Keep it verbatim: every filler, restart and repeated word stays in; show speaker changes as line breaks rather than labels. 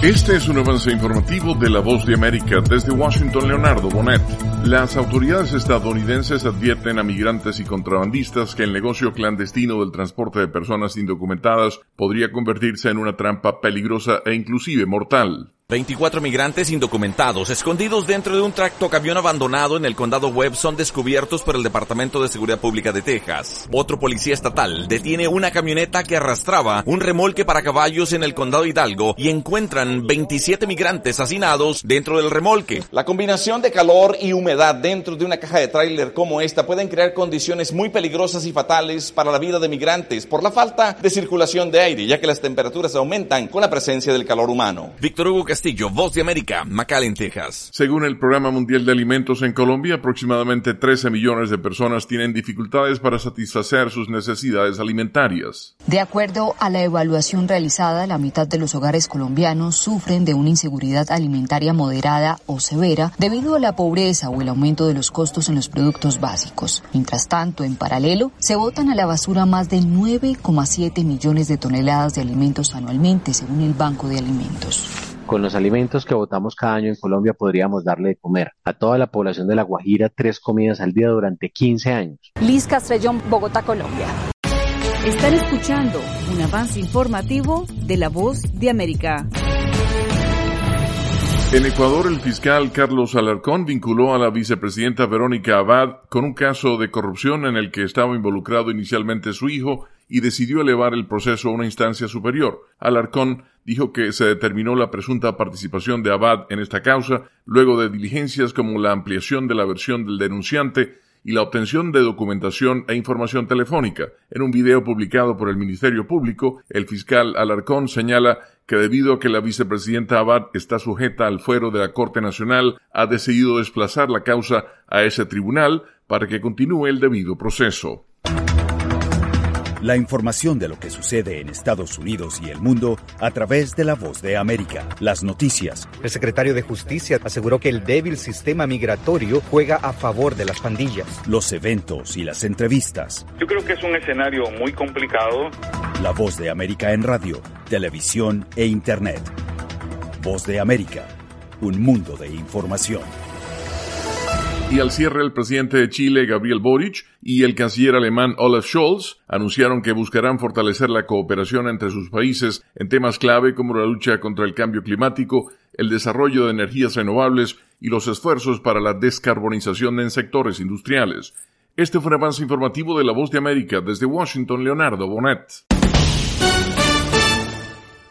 Este es un avance informativo de La Voz de América. Desde Washington, Leonardo Bonet. Las autoridades estadounidenses advierten a migrantes y contrabandistas que el negocio clandestino del transporte de personas indocumentadas podría convertirse en una trampa peligrosa e inclusive mortal.
veinticuatro migrantes indocumentados escondidos dentro de un tractocamión abandonado en el condado Webb son descubiertos por el Departamento de Seguridad Pública de Texas. Otro policía estatal detiene una camioneta que arrastraba un remolque para caballos en el condado Hidalgo y encuentran veintisiete migrantes hacinados dentro del remolque.
La combinación de calor y humedad dentro de una caja de tráiler como esta pueden crear condiciones muy peligrosas y fatales para la vida de migrantes por la falta de circulación de aire, ya que las temperaturas aumentan con la presencia del calor humano.
Víctor Hugo Castillo, Voz de América, McAllen, Texas.
Según el Programa Mundial de Alimentos en Colombia, aproximadamente trece millones de personas tienen dificultades para satisfacer sus necesidades alimentarias.
De acuerdo a la evaluación realizada, la mitad de los hogares colombianos sufren de una inseguridad alimentaria moderada o severa debido a la pobreza o el aumento de los costos en los productos básicos. Mientras tanto, en paralelo, se botan a la basura más de nueve coma siete millones de toneladas de alimentos anualmente, según el Banco de Alimentos.
Con los alimentos que botamos cada año en Colombia podríamos darle de comer a toda la población de La Guajira tres comidas al día durante quince años.
Liz Castrellón, Bogotá, Colombia.
Están escuchando un avance informativo de La Voz de América.
En Ecuador, el fiscal Carlos Alarcón vinculó a la vicepresidenta Verónica Abad con un caso de corrupción en el que estaba involucrado inicialmente su hijo y decidió elevar el proceso a una instancia superior. Alarcón dijo que se determinó la presunta participación de Abad en esta causa luego de diligencias como la ampliación de la versión del denunciante y la obtención de documentación e información telefónica. En un video publicado por el Ministerio Público, el fiscal Alarcón señala que debido a que la vicepresidenta Abad está sujeta al fuero de la Corte Nacional, ha decidido desplazar la causa a ese tribunal para que continúe el debido proceso.
La información de lo que sucede en Estados Unidos y el mundo a través de La Voz de América. Las noticias.
El secretario de Justicia aseguró que el débil sistema migratorio juega a favor de las pandillas.
Los eventos y las entrevistas.
Yo creo que es un escenario muy complicado.
La Voz de América en radio, televisión e internet. Voz de América, un mundo de información.
Y al cierre, el presidente de Chile, Gabriel Boric, y el canciller alemán Olaf Scholz anunciaron que buscarán fortalecer la cooperación entre sus países en temas clave como la lucha contra el cambio climático, el desarrollo de energías renovables y los esfuerzos para la descarbonización en sectores industriales. Este fue un avance informativo de La Voz de América. Desde Washington, Leonardo Bonet.